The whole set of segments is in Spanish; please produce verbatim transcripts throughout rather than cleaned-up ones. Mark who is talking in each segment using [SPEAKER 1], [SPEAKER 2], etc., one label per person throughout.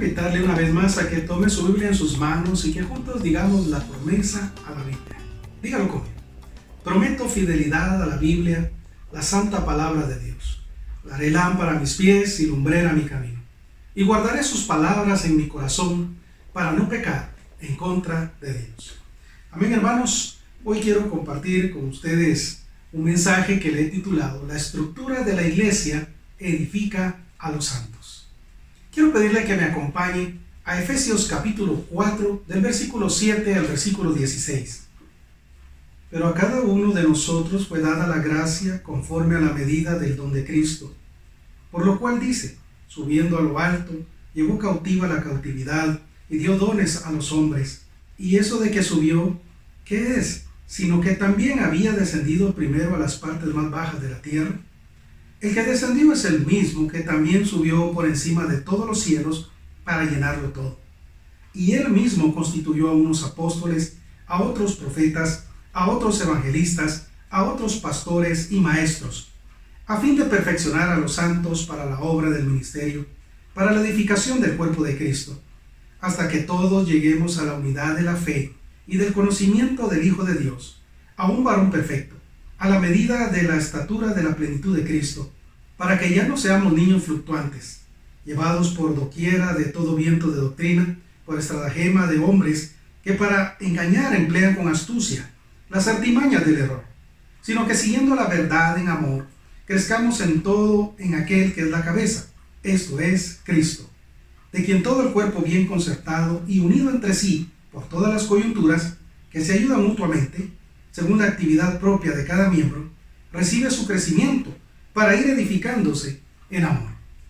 [SPEAKER 1] invitarle una vez más a que tome su Biblia en sus manos y que juntos digamos la promesa a la Biblia. Dígalo conmigo. Prometo fidelidad a la Biblia, la santa palabra de Dios. La haré lámpara a mis pies y lumbrera a mi camino. Y guardaré sus palabras en mi corazón para no pecar en contra de Dios. Amén, hermanos. Hoy quiero compartir con ustedes un mensaje que le he titulado La estructura de la iglesia edifica a los santos. Quiero pedirle que me acompañe a Efesios capítulo cuatro, del versículo siete al versículo dieciséis. Pero a cada uno de nosotros fue dada la gracia conforme a la medida del don de Cristo. Por lo cual dice, subiendo a lo alto, llevó cautiva la cautividad y dio dones a los hombres. Y eso de que subió, ¿qué es? Sino que también había descendido primero a las partes más bajas de la tierra. El que descendió es el mismo que también subió por encima de todos los cielos para llenarlo todo. Y él mismo constituyó a unos apóstoles, a otros profetas, a otros evangelistas, a otros pastores y maestros, a fin de perfeccionar a los santos para la obra del ministerio, para la edificación del cuerpo de Cristo, hasta que todos lleguemos a la unidad de la fe y del conocimiento del Hijo de Dios, a un varón perfecto, a la medida de la estatura de la plenitud de Cristo, para que ya no seamos niños fluctuantes, llevados por doquiera de todo viento de doctrina, por estratagema de hombres que para engañar emplean con astucia las artimañas del error, sino que siguiendo la verdad en amor, crezcamos en todo en aquel que es la cabeza, esto es Cristo, de quien todo el cuerpo bien concertado y unido entre sí por todas las coyunturas, que se ayudan mutuamente, según la actividad propia de cada miembro, recibe su crecimiento para ir edificándose en amor.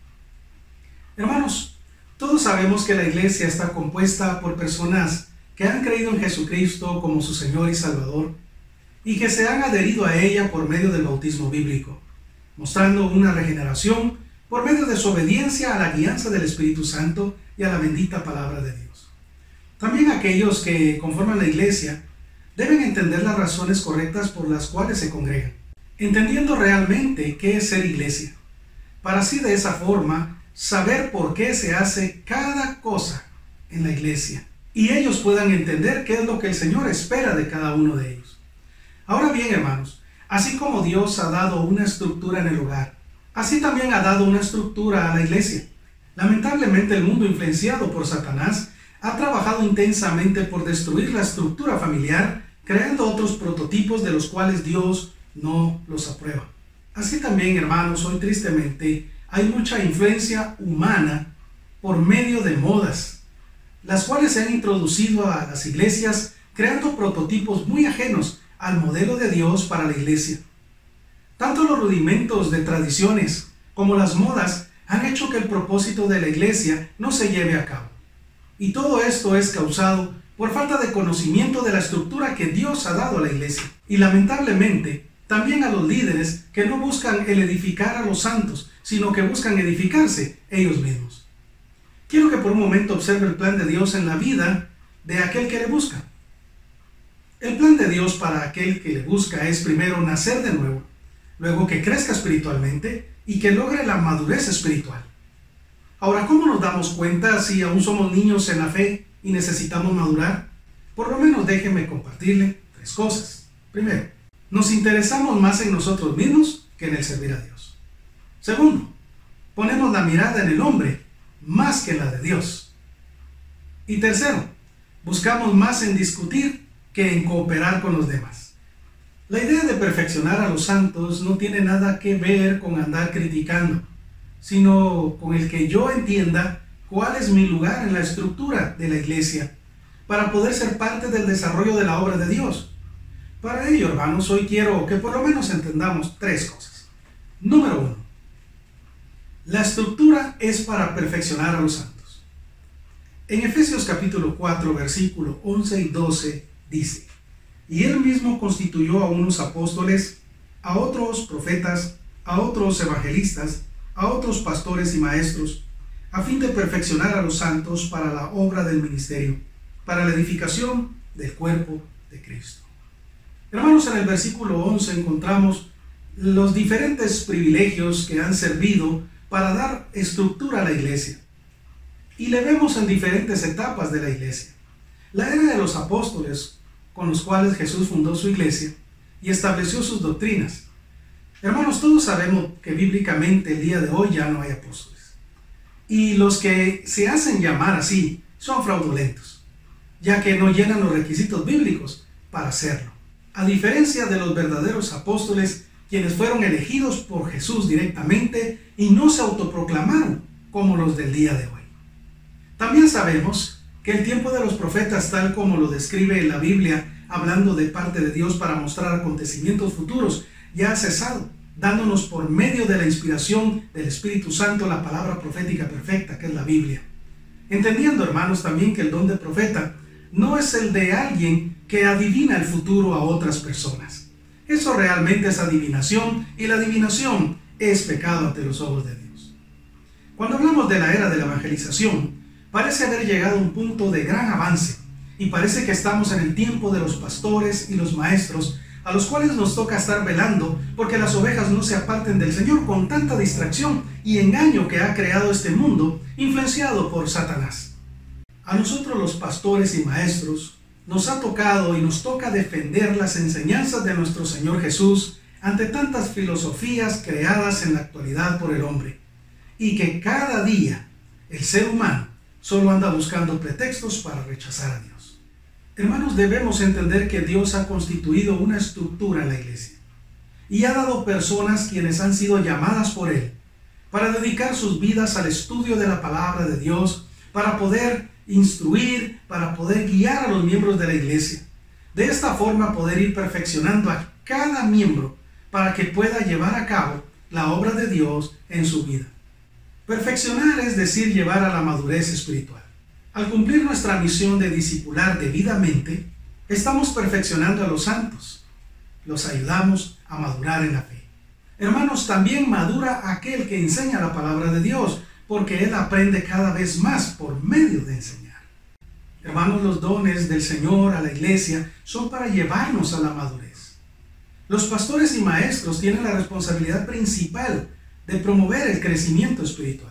[SPEAKER 1] Hermanos, todos sabemos que la iglesia está compuesta por personas que han creído en Jesucristo como su Señor y Salvador y que se han adherido a ella por medio del bautismo bíblico, mostrando una regeneración por medio de su obediencia a la guianza del Espíritu Santo y a la bendita palabra de Dios. También aquellos que conforman la iglesia deben entender las razones correctas por las cuales se congregan, entendiendo realmente qué es ser iglesia, para así de esa forma saber por qué se hace cada cosa en la iglesia, y ellos puedan entender qué es lo que el Señor espera de cada uno de ellos. Ahora bien, hermanos, así como Dios ha dado una estructura en el hogar, así también ha dado una estructura a la iglesia. Lamentablemente, el mundo influenciado por Satanás ha trabajado intensamente por destruir la estructura familiar, creando otros prototipos de los cuales Dios no los aprueba. Así también, hermanos, hoy tristemente hay mucha influencia humana por medio de modas, las cuales se han introducido a las iglesias creando prototipos muy ajenos al modelo de Dios para la iglesia. Tanto los rudimentos de tradiciones como las modas han hecho que el propósito de la iglesia no se lleve a cabo. Y todo esto es causado por falta de conocimiento de la estructura que Dios ha dado a la iglesia. Y lamentablemente, también a los líderes que no buscan el edificar a los santos, sino que buscan edificarse ellos mismos. Quiero que por un momento observe el plan de Dios en la vida de aquel que le busca. El plan de Dios para aquel que le busca es primero nacer de nuevo, luego que crezca espiritualmente y que logre la madurez espiritual. Ahora, ¿cómo nos damos cuenta si aún somos niños en la fe y necesitamos madurar? Por lo menos déjenme compartirle tres cosas. Primero, nos interesamos más en nosotros mismos que en el servir a Dios. Segundo, ponemos la mirada en el hombre más que en la de Dios. Y tercero, buscamos más en discutir que en cooperar con los demás. La idea de perfeccionar a los santos no tiene nada que ver con andar criticando, sino con el que yo entienda cuál es mi lugar en la estructura de la iglesia para poder ser parte del desarrollo de la obra de Dios. Para ello, hermanos, hoy quiero que por lo menos entendamos tres cosas. Número uno, la estructura es para perfeccionar a los santos. En Efesios capítulo cuatro, versículo once y doce dice: y él mismo constituyó a unos apóstoles, a otros profetas, a otros evangelistas, a otros pastores y maestros, a fin de perfeccionar a los santos para la obra del ministerio, para la edificación del cuerpo de Cristo. Hermanos, en el versículo once encontramos los diferentes privilegios que han servido para dar estructura a la iglesia. y le vemos en diferentes etapas de la iglesia. La era de los apóstoles, con los cuales Jesús fundó su iglesia y estableció sus doctrinas. Hermanos, todos sabemos que bíblicamente el día de hoy ya no hay apóstoles. Y los que se hacen llamar así son fraudulentos, ya que no llenan los requisitos bíblicos para hacerlo. A diferencia de los verdaderos apóstoles, quienes fueron elegidos por Jesús directamente y no se autoproclamaron como los del día de hoy. También sabemos que el tiempo de los profetas, tal como lo describe la Biblia, hablando de parte de Dios para mostrar acontecimientos futuros, ya ha cesado, dándonos por medio de la inspiración del Espíritu Santo la palabra profética perfecta, que es la Biblia. Entendiendo, hermanos, también que el don de profeta no es el de alguien que adivina el futuro a otras personas. Eso realmente es adivinación, y la adivinación es pecado ante los ojos de Dios. Cuando hablamos de la era de la evangelización, parece haber llegado a un punto de gran avance, y parece que estamos en el tiempo de los pastores y los maestros, a los cuales nos toca estar velando porque las ovejas no se aparten del Señor con tanta distracción y engaño que ha creado este mundo, influenciado por Satanás. A nosotros los pastores y maestros nos ha tocado y nos toca defender las enseñanzas de nuestro Señor Jesús ante tantas filosofías creadas en la actualidad por el hombre, y que cada día el ser humano solo anda buscando pretextos para rechazar a Dios. Hermanos, debemos entender que Dios ha constituido una estructura en la iglesia y ha dado personas quienes han sido llamadas por Él para dedicar sus vidas al estudio de la palabra de Dios, para poder instruir, para poder guiar a los miembros de la iglesia. De esta forma poder ir perfeccionando a cada miembro para que pueda llevar a cabo la obra de Dios en su vida. Perfeccionar es decir, llevar a la madurez espiritual. Al cumplir nuestra misión de discipular debidamente, estamos perfeccionando a los santos. Los ayudamos a madurar en la fe. Hermanos, también madura aquel que enseña la palabra de Dios, porque él aprende cada vez más por medio de enseñar. Hermanos, los dones del Señor a la iglesia son para llevarnos a la madurez. Los pastores y maestros tienen la responsabilidad principal de promover el crecimiento espiritual.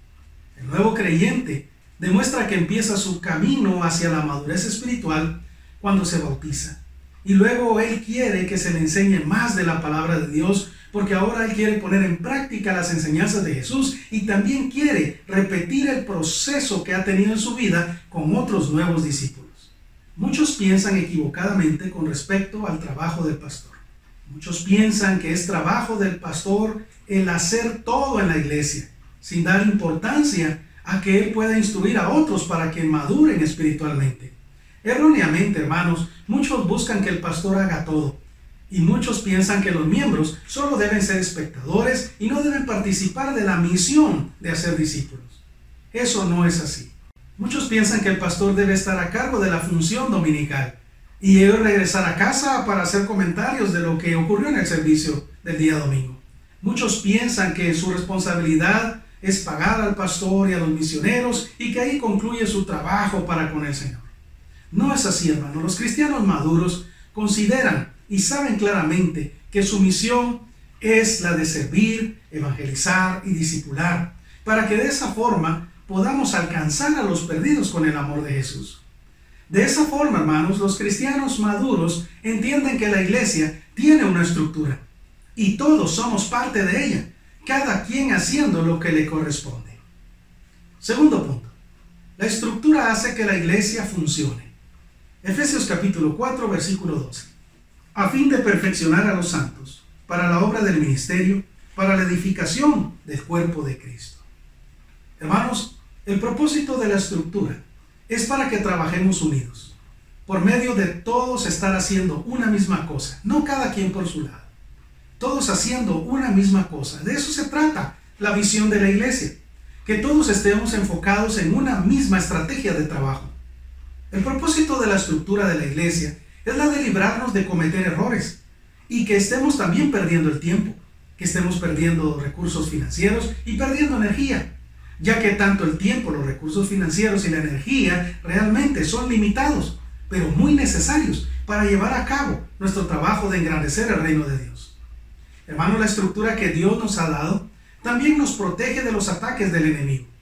[SPEAKER 1] El nuevo creyente demuestra que empieza su camino hacia la madurez espiritual cuando se bautiza. Y luego él quiere que se le enseñe más de la palabra de Dios, porque ahora él quiere poner en práctica las enseñanzas de Jesús y también quiere repetir el proceso que ha tenido en su vida con otros nuevos discípulos. Muchos piensan equivocadamente con respecto al trabajo del pastor. Muchos piensan que es trabajo del pastor el hacer todo en la iglesia, sin dar importancia a que él pueda instruir a otros para que maduren espiritualmente. Erróneamente, hermanos, muchos buscan que el pastor haga todo, y muchos piensan que los miembros solo deben ser espectadores y no deben participar de la misión de hacer discípulos. Eso no es así. Muchos piensan que el pastor debe estar a cargo de la función dominical y él regresar a casa para hacer comentarios de lo que ocurrió en el servicio del día domingo. Muchos piensan que su responsabilidad es pagar al pastor y a los misioneros y que ahí concluye su trabajo para con el Señor. No es así, hermano. Los cristianos maduros consideran y saben claramente que su misión es la de servir, evangelizar y discipular, para que de esa forma podamos alcanzar a los perdidos con el amor de Jesús. De esa forma, hermanos, los cristianos maduros entienden que la iglesia tiene una estructura y todos somos parte de ella, cada quien haciendo lo que le corresponde. Segundo punto, la estructura hace que la iglesia funcione. Efesios capítulo cuatro, versículo doce. A fin de perfeccionar a los santos, para la obra del ministerio, para la edificación del cuerpo de Cristo. Hermanos, el propósito de la estructura es para que trabajemos unidos, por medio de todos estar haciendo una misma cosa, no cada quien por su lado. Todos haciendo una misma cosa. De eso se trata la visión de la iglesia, que todos estemos enfocados en una misma estrategia de trabajo. El propósito de la estructura de la iglesia es la de librarnos de cometer errores y que estemos también perdiendo el tiempo, que estemos perdiendo recursos financieros y perdiendo energía, ya que tanto el tiempo, los recursos financieros y la energía realmente son limitados, pero muy necesarios para llevar a cabo nuestro trabajo de engrandecer el reino de Dios. Hermanos, la estructura que Dios nos ha dado también nos protege de los ataques del enemigo.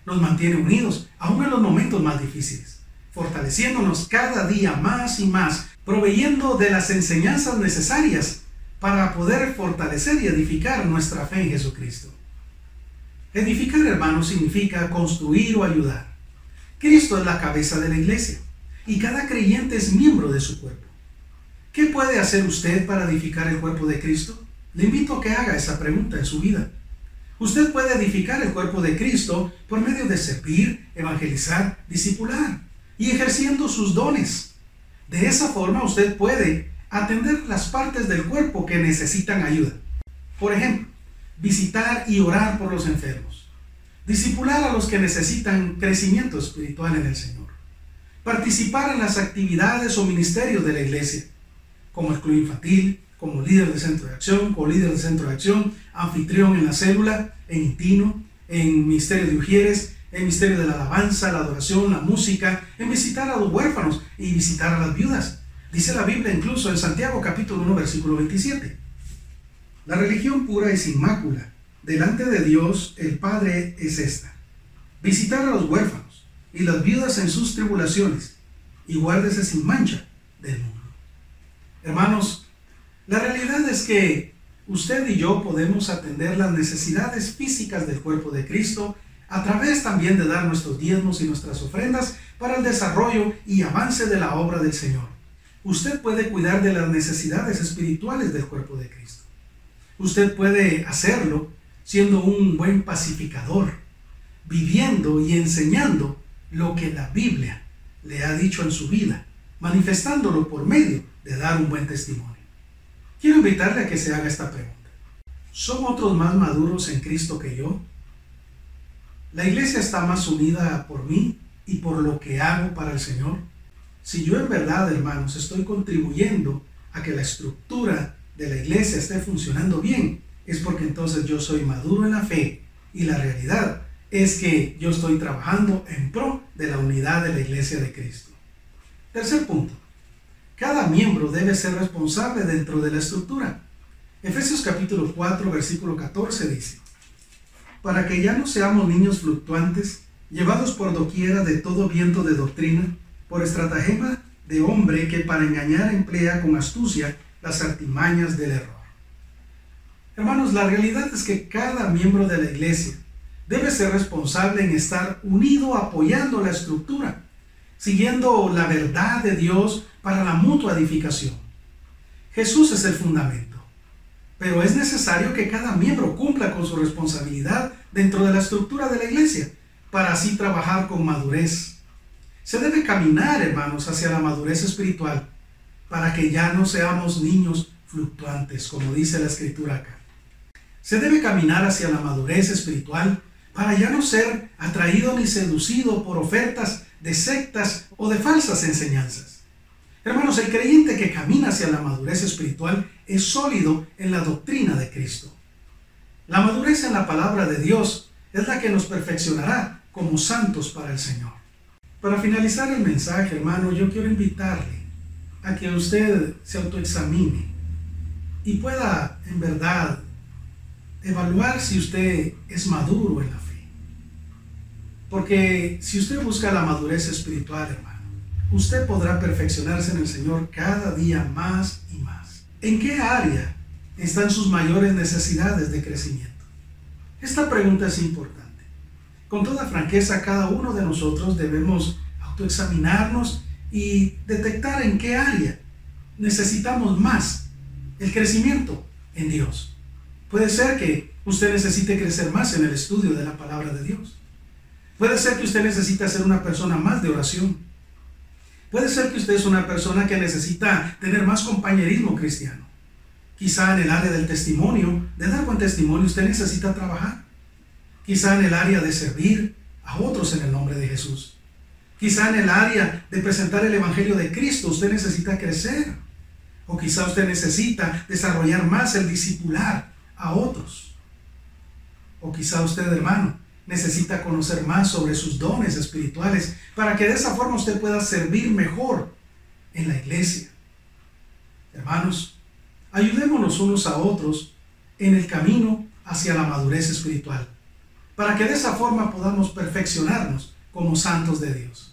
[SPEAKER 1] nos mantiene unidos, aún en los momentos más difíciles, fortaleciéndonos cada día más y más, proveyendo de las enseñanzas necesarias para poder fortalecer y edificar nuestra fe en Jesucristo. Edificar, hermanos, significa construir o ayudar. Cristo es la cabeza de la iglesia y cada creyente es miembro de su cuerpo. ¿Qué puede hacer usted para edificar el cuerpo de Cristo? Le invito a que haga esa pregunta en su vida. Usted puede edificar el cuerpo de Cristo por medio de servir, evangelizar, discipular y ejerciendo sus dones. De esa forma usted puede atender las partes del cuerpo que necesitan ayuda. Por ejemplo, visitar y orar por los enfermos, discipular a los que necesitan crecimiento espiritual en el Señor, participar en las actividades o ministerios de la iglesia, como el club infantil, como líder de centro de acción, como líder de centro de acción, anfitrión en la célula, en Intino, en ministerio de Ujieres, en ministerio de la alabanza, la adoración, la música, en visitar a los huérfanos y visitar a las viudas. Dice la Biblia incluso en Santiago capítulo uno versículo veintisiete. La religión pura y sin mácula delante de Dios el Padre es esta: visitar a los huérfanos y las viudas en sus tribulaciones, y guárdese sin mancha del mundo. Hermanos, la realidad es que usted y yo podemos atender las necesidades físicas del cuerpo de Cristo a través también de dar nuestros diezmos y nuestras ofrendas para el desarrollo y avance de la obra del Señor. Usted puede cuidar de las necesidades espirituales del cuerpo de Cristo. Usted puede hacerlo siendo un buen pacificador, viviendo y enseñando lo que la Biblia le ha dicho en su vida, manifestándolo por medio de dar un buen testimonio. Quiero invitarle a que se haga esta pregunta. ¿Son otros más maduros en Cristo que yo? ¿La iglesia está más unida por mí y por lo que hago para el Señor? Si yo en verdad, hermanos, estoy contribuyendo a que la estructura de la iglesia esté funcionando bien, es porque entonces yo soy maduro en la fe, y la realidad es que yo estoy trabajando en pro de la unidad de la iglesia de Cristo. Tercer punto. Cada miembro debe ser responsable dentro de la estructura. Efesios capítulo cuatro, versículo catorce dice: para que ya no seamos niños fluctuantes, llevados por doquiera de todo viento de doctrina, por estratagema de hombre que para engañar emplea con astucia las artimañas del error. Hermanos, la realidad es que cada miembro de la iglesia debe ser responsable en estar unido apoyando la estructura, siguiendo la verdad de Dios para la mutua edificación. Jesús es el fundamento, pero es necesario que cada miembro cumpla con su responsabilidad dentro de la estructura de la iglesia, para así trabajar con madurez. Se debe caminar, hermanos, hacia la madurez espiritual, para que ya no seamos niños fluctuantes, como dice la escritura acá. Se debe caminar hacia la madurez espiritual, para ya no ser atraído ni seducido por ofertas de sectas o de falsas enseñanzas. Hermanos, el creyente que camina hacia la madurez espiritual es sólido en la doctrina de Cristo. La madurez en la palabra de Dios es la que nos perfeccionará como santos para el Señor. Para finalizar el mensaje, hermano, yo quiero invitarle a que usted se autoexamine y pueda, en verdad, evaluar si usted es maduro en la fe. Porque si usted busca la madurez espiritual, hermano, usted podrá perfeccionarse en el Señor cada día más y más. ¿En qué área están sus mayores necesidades de crecimiento? Esta pregunta es importante. Con toda franqueza, cada uno de nosotros debemos autoexaminarnos y detectar en qué área necesitamos más el crecimiento en Dios. Puede ser que usted necesite crecer más en el estudio de la palabra de Dios. Puede ser que usted necesite ser una persona más de oración. Puede ser que usted es una persona que necesita tener más compañerismo cristiano. Quizá en el área del testimonio, de dar buen testimonio, usted necesita trabajar. Quizá en el área de servir a otros en el nombre de Jesús. Quizá en el área de presentar el Evangelio de Cristo usted necesita crecer. O quizá usted necesita desarrollar más el discipular a otros. O quizá usted, hermano, necesita conocer más sobre sus dones espirituales para que de esa forma usted pueda servir mejor en la iglesia. Hermanos, ayudémonos unos a otros en el camino hacia la madurez espiritual, para que de esa forma podamos perfeccionarnos como santos de Dios.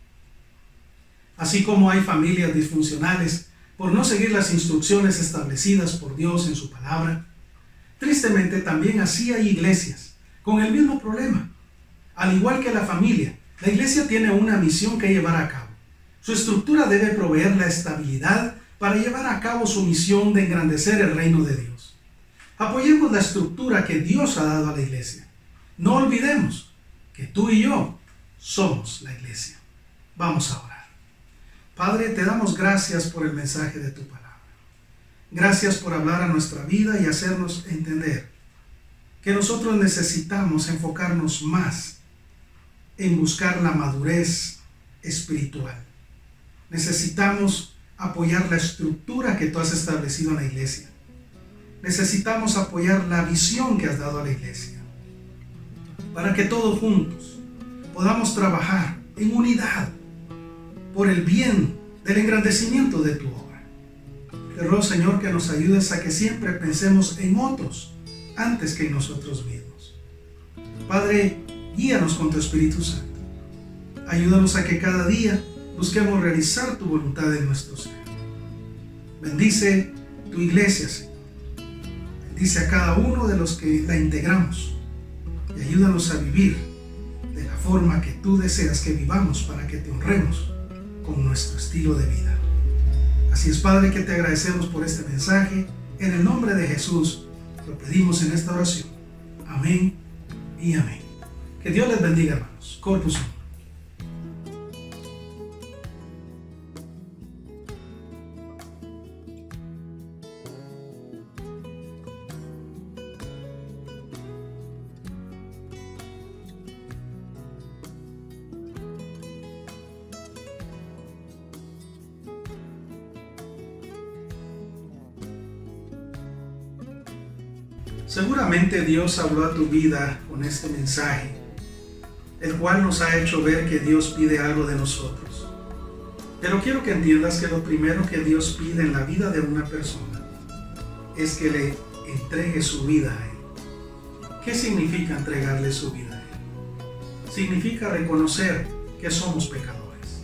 [SPEAKER 1] Así como hay familias disfuncionales por no seguir las instrucciones establecidas por Dios en su palabra, tristemente también así hay iglesias con el mismo problema. Al igual que la familia, la iglesia tiene una misión que llevar a cabo. Su estructura debe proveer la estabilidad para llevar a cabo su misión de engrandecer el reino de Dios. Apoyemos la estructura que Dios ha dado a la iglesia. No olvidemos que tú y yo somos la iglesia. Vamos a orar. Padre, te damos gracias por el mensaje de tu palabra. Gracias por hablar a nuestra vida y hacernos entender que nosotros necesitamos enfocarnos más en buscar la madurez espiritual. Necesitamos apoyar la estructura que tú has establecido en la iglesia. Necesitamos apoyar la visión que has dado a la iglesia, para que todos juntos podamos trabajar en unidad por el bien del engrandecimiento de tu obra. Te ruego, Señor, que nos ayudes a que siempre pensemos en otros antes que en nosotros mismos. Padre, guíanos con tu Espíritu Santo. Ayúdanos a que cada día busquemos realizar tu voluntad en nuestro ser. Bendice tu iglesia, Señor. Bendice a cada uno de los que la integramos y ayúdanos a vivir de la forma que tú deseas que vivamos para que te honremos con nuestro estilo de vida. Así es, Padre, que te agradecemos por este mensaje. En el nombre de Jesús lo pedimos en esta oración. Amén y amén. Que Dios les bendiga, hermanos. Corpus Christi. Seguramente Dios habló a tu vida con este mensaje, el cual nos ha hecho ver que Dios pide algo de nosotros. Pero quiero que entiendas que lo primero que Dios pide en la vida de una persona es que le entregue su vida a Él. ¿Qué significa entregarle su vida a Él? Significa reconocer que somos pecadores.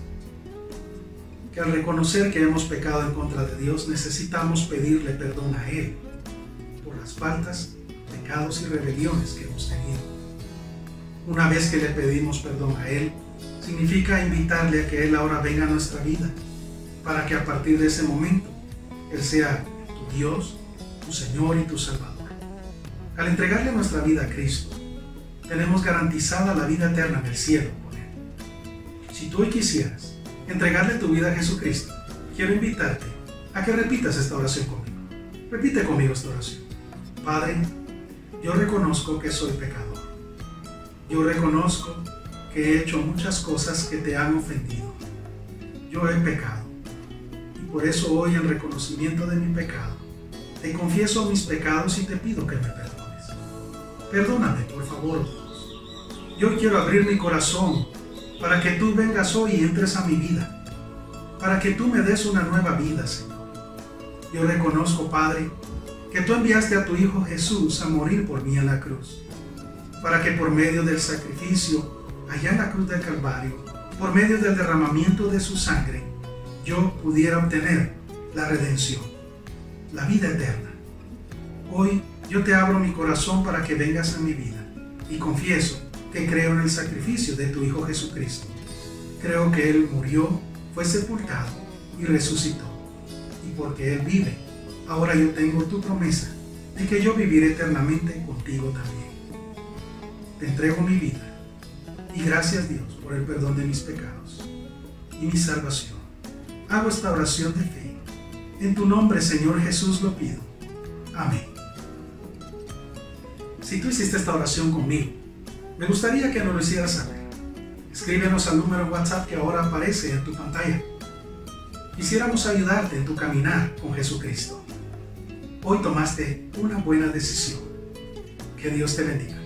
[SPEAKER 1] Que al reconocer que hemos pecado en contra de Dios, necesitamos pedirle perdón a Él por las faltas, pecados y rebeliones que hemos tenido. Una vez que le pedimos perdón a Él, significa invitarle a que Él ahora venga a nuestra vida, para que a partir de ese momento Él sea tu Dios, tu Señor y tu Salvador. Al entregarle nuestra vida a Cristo, tenemos garantizada la vida eterna en el cielo con Él. Si tú hoy quisieras entregarle tu vida a Jesucristo, quiero invitarte a que repitas esta oración conmigo. Repite conmigo esta oración. Padre, yo reconozco que soy pecador. Yo reconozco que he hecho muchas cosas que te han ofendido. Yo he pecado. Y por eso hoy, en reconocimiento de mi pecado, te confieso mis pecados y te pido que me perdones. Perdóname, por favor, Dios. Yo quiero abrir mi corazón para que tú vengas hoy y entres a mi vida, para que tú me des una nueva vida, Señor. Yo reconozco, Padre, que tú enviaste a tu Hijo Jesús a morir por mí en la cruz, para que por medio del sacrificio allá en la cruz del Calvario, por medio del derramamiento de su sangre, yo pudiera obtener la redención, la vida eterna. Hoy yo te abro mi corazón para que vengas a mi vida y confieso que creo en el sacrificio de tu Hijo Jesucristo. Creo que Él murió, fue sepultado y resucitó. Y porque Él vive, ahora yo tengo tu promesa de que yo viviré eternamente contigo también. Te entrego mi vida y gracias, Dios, por el perdón de mis pecados y mi salvación. Hago esta oración de fe. En tu nombre, Señor Jesús, lo pido. Amén. Si tú hiciste esta oración conmigo, me gustaría que nos lo hicieras saber. Escríbenos al número en WhatsApp que ahora aparece en tu pantalla. Quisiéramos ayudarte en tu caminar con Jesucristo. Hoy tomaste una buena decisión. Que Dios te bendiga.